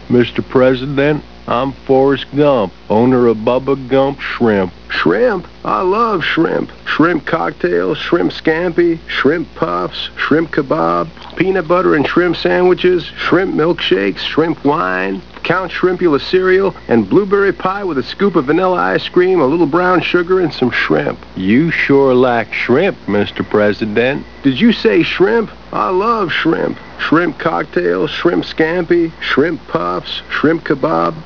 Mr. President. I'm Forrest Gump, owner of Bubba Gump Shrimp. Shrimp? I love shrimp. Shrimp cocktails, shrimp scampi, shrimp puffs, shrimp kebab, peanut butter and shrimp sandwiches, shrimp milkshakes, shrimp wine, Count Shrimpula cereal, and blueberry pie with a scoop of vanilla ice cream, a little brown sugar, and some shrimp. You sure like shrimp, Mr. President. Did you say shrimp? I love shrimp. Shrimp cocktails, shrimp scampi, shrimp puffs, shrimp kebab,